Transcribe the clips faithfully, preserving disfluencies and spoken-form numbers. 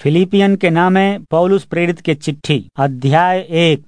Philippian के नामे पौलुस प्रेरित के चिट्ठी अध्याय एक।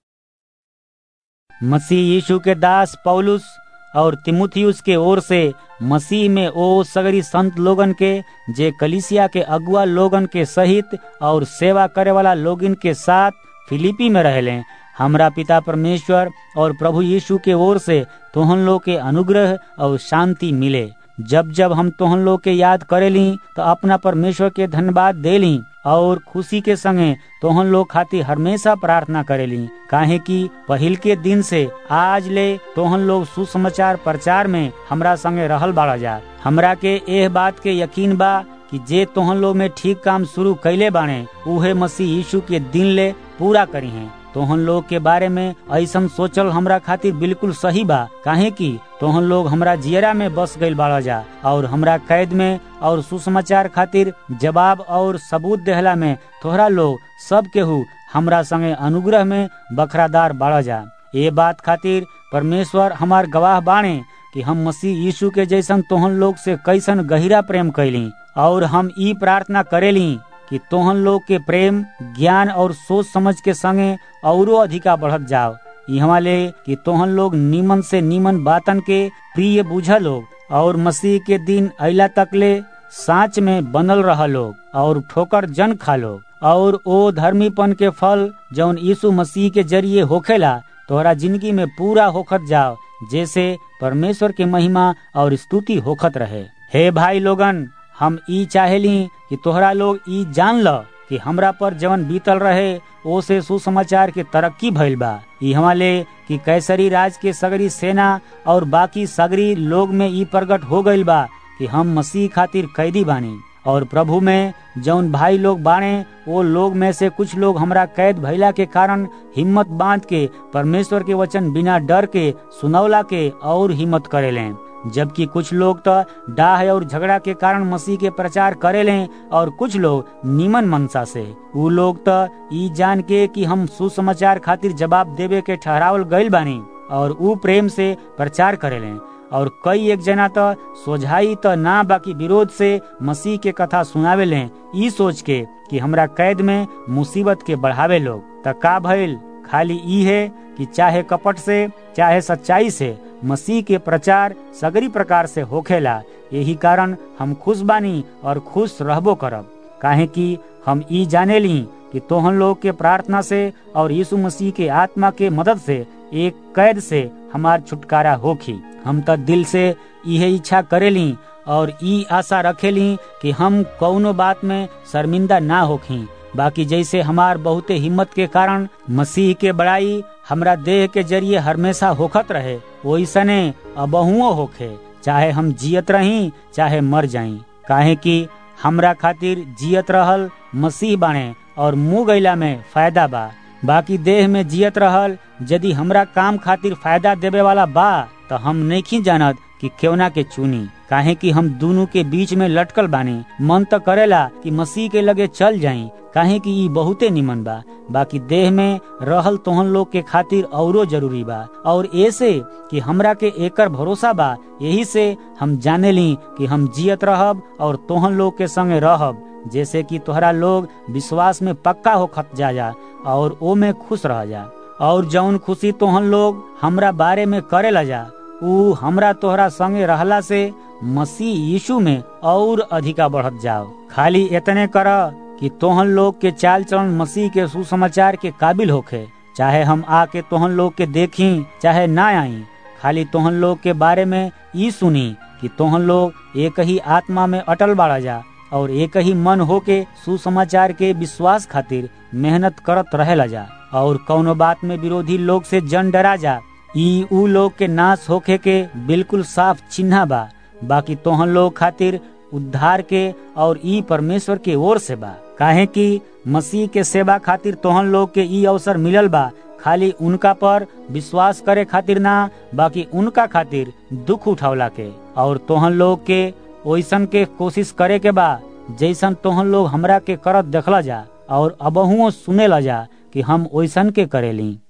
मसीह यीशु के दास पौलुस और तिमुथियुस के ओर से मसीह में ओ सगरी संत लोगन के जे कलीसिया के अगुआ लोगन के सहित और सेवा करे वाला लोगन के साथ फिलिपी में रहले, हमरा पिता परमेश्वर और प्रभु यीशु के ओर से तोहन लोग के अनुग्रह और शांति मिले। जब जब हम तोहन लोग के याद करेली तो अपना परमेश्वर के धन्यवाद देली और खुशी के संगे तोहन लोग खातिर हमेशा प्रार्थना करेली, काहे कि पहिल के दिन से आज ले तोहन लोग सुसमाचार प्रचार में हमरा संगे रहल बाड़ा जा। हमरा के एह बात के यकीन बा कि जे तोहन लोग में ठीक काम शुरू कैले बाणे उहे मसीह यीशु के दिन ले पूरा करी हैं। तोहन लोग के बारे में ऐसन सोचल हमरा खातिर बिल्कुल सही बा, काहे कि तोहन लोग हमरा जियरा में बस गइल बाड़ा जा और हमरा कैद में और सुसमाचार खातिर जवाब और सबूत देहला में तोहरा लोग सब केहू हमरा संगे अनुग्रह में बखरादार बाड़ा जा। ये बात खातिर परमेश्वर हमार गवाह बाणे कि हम मसीह यीशु के जैसन तोहन लोग से कैसन गहिरा प्रेम कैली और हम ई प्रार्थना करेली कि तोहन लोग के प्रेम ज्ञान और सोच समझ के संगे औरो अधिका बढ़त जाओ, इहवा ले कि तोहन लोग नीमन से नीमन बातन के प्रिय बुझा लोग और मसीह के दिन अइला तक ले साँच में बनल रह लोग और ठोकर जन खा लोग और ओ धर्मीपन के फल जौन यीशु मसीह के जरिए होखेला तोहरा जिंदगी में पूरा होखत जाओ, जैसे परमेश्वर के महिमा और स्तुति होखत रहे। हे भाई लोगन, हम ई चाहेली कि तोहरा लोग ई जान ल कि हमरा पर जवन बीतल रहे ओ से सुसमाचार के तरक्की भइल बा। इहवा ले कि कैसरी राज के सगरी सेना और बाकी सगरी लोग में ई प्रकट हो गइल बा कि हम मसीह खातिर कैदी बानी और प्रभु में जौन भाई लोग बाणे वो लोग में से कुछ लोग हमरा कैद भइला के कारण हिम्मत बांध के परमेश्वर के वचन बिना डर के सुनौला के और हिम्मत करेले, जबकि कुछ लोग तो डाह और झगड़ा के कारण मसीह के प्रचार करेले और कुछ लोग नीमन मनसा से। उ लोग तो ई जान के कि हम सुसमाचार खातिर जवाब देवे के ठहरावल गइल बानी और उ प्रेम से प्रचार करेले और कई एक जना तो सोझाई तो ना बाकी विरोध से मसीह के कथा सुनावे ले, ई सोच के कि हमरा कैद में मुसीबत के बढ़ावे लोग। त का भइल? खाली ई है कि चाहे कपट से चाहे सच्चाई से मसीह के प्रचार सगरी प्रकार से होखेला। यही कारण हम खुश बानी और खुश रहबो करब, काहे कि हम ई जाने ली कि तोहन लोग के प्रार्थना से और यीशु मसीह के आत्मा के मदद से एक कैद से हमार छुटकारा होखी। हम तो दिल से यह इच्छा करेली और ई आशा रखेली कि हम कौनो बात में शर्मिंदा ना होखी, बाकी जैसे हमार बहुते हिम्मत के कारण मसीह के बड़ाई हमरा देह के जरिए हमेशा होखत रहे वैसने अबहुओ होखे, चाहे हम जियत रही चाहे मर जाई, काहे कि हमरा खातिर जियत रहल मसीह बाणे और मुँह गैला में फायदा बा। बाकी देह में जियत रहल यदि हमरा काम खातिर फायदा देवे वाला बा तो हम नहीं जानत कि केवना के चुनी, काहे कि हम दोनों के बीच में लटकल बानी। मन तो करेला कि मसीह के लगे चल जाई, काहे कि ई बहुते निमन बा, बाकी देह में रहल तोहन लोग के खातिर औरो जरूरी बा और ऐसे कि हमरा के एकर भरोसा बा। यही से हम जाने ली कि हम जियत रहब और तोहन लोग के संगे रहब, जैसे कि तोहरा लोग विश्वास में पक्का होखत जा जा और ओ में खुश रह जा और जौन खुशी तोहन लोग हमरा बारे में करेला जा उ हमरा तोहरा संगे रहला से मसीह यीशु में और अधिका बढ़त जाओ। खाली इतने कर कि तोहन लोग के चाल चलन मसीह के सुसमाचार के काबिल होखे, चाहे हम आके तोहन लोग के देखी चाहे ना आई। खाली तोहन लोग के बारे में ई सुनी कि तोहन लोग एक ही आत्मा में अटल बाड़ा जा और एक ही मन होके सुसमाचार के विश्वास खातिर मेहनत करत रहेला जा और कौनो बात में विरोधी लोग से जन डरा जा। ई उ लोग के नाश होखे के बिल्कुल साफ चिन्ह बा, बाकी तोहन लोग खातिर उद्धार के और ई परमेश्वर के ओर से बा, काहे कि मसीह के सेवा खातिर तोहन लोग के ई अवसर मिलल बा। खाली उनका पर विश्वास करे खातिर ना, बाकी उनका खातिर दुख उठावला के और तोहन लोग के ओइसन के कोशिश करे के बा जैसन तोहन लोग हमरा के करत देखला जा और अबहुओ सुने ला जा कि हम ओइसन के करेली।